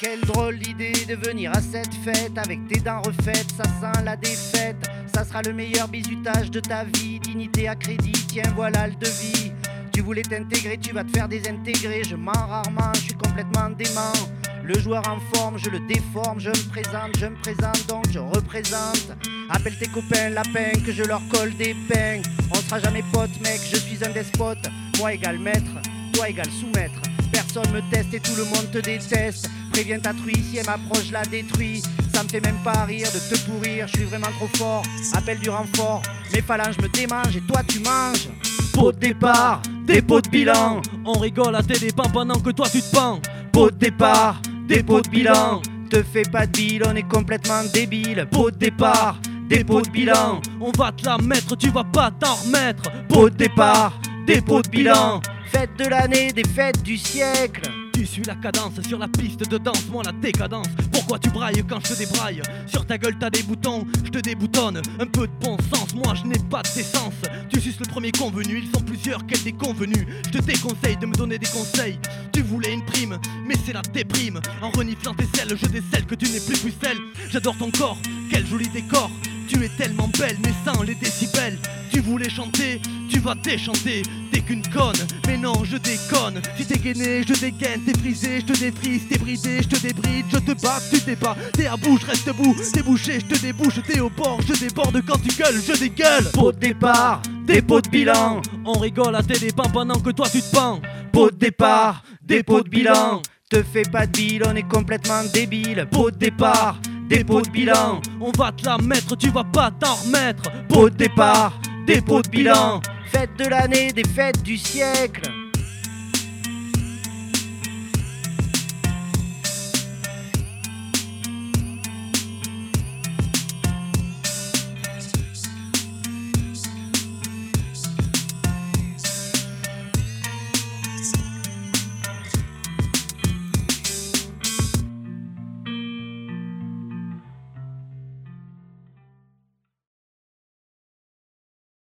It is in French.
Quelle drôle d'idée de venir à cette fête avec tes dents refaites, ça sent la défaite. Ça sera le meilleur bizutage de ta vie, dignité à crédit, tiens voilà le devis. Tu voulais t'intégrer, tu vas te faire désintégrer. Je mens rarement, je suis complètement dément. Le joueur en forme, je le déforme, je me présente, donc je représente. Appelle tes copains lapins, que je leur colle des pains. On sera jamais potes mec, je suis un despote. Moi égal maître, toi égal soumettre. Personne me teste et tout le monde te déteste. Préviens ta truie, si elle m'approche, je la détruis. Ça me fait même pas rire de te pourrir, je suis vraiment trop fort. Appelle du renfort, mes phalanges me démangent et toi tu manges. Pot de départ, dépôt de bilan. On rigole à tes dépens pendant que toi tu te pends. Pot de départ, dépôt de bilan. Te fais pas de bile, on est complètement débile. Pot de départ, dépôt de bilan. On va te la mettre, tu vas pas t'en remettre. Pot de départ, dépôt de bilan. Fête de l'année, des fêtes du siècle. Tu suis la cadence sur la piste de danse, moi la décadence. Pourquoi tu brailles quand je te débraille? Sur ta gueule t'as des boutons, je te déboutonne. Un peu de bon sens, moi je n'ai pas de décence. Tu suces le premier convenu, ils sont plusieurs qu'elle déconvenus. Je te déconseille de me donner des conseils. Tu voulais une prime, mais c'est la déprime. En reniflant tes selles, je décèle que tu n'es plus pucelle. J'adore ton corps, quel joli décor. Tu es tellement belle, mais sans les décibels. Tu voulais chanter, tu vas déchanter. T'es qu'une conne, mais non, je déconne. Si t'es gainé, je dégaine. T'es frisé, je te défrise. T'es bridé, je te débride. Je te bats, tu débats. T'es à bout, je reste debout. T'es bouché, je te débouche. T'es au bord, je déborde. Quand tu gueules, je dégueule. Pot de départ, dépôt de bilan. On rigole à tes dépens pendant que toi tu te pends. Pot de départ, dépôt de bilan. Te fais pas de bile, on est complètement débile. Pot de départ, dépôt de bilan. On va te la mettre, tu vas pas t'en remettre. Pot de départ, dépôt de bilan. Fête de l'année, des fêtes du siècle.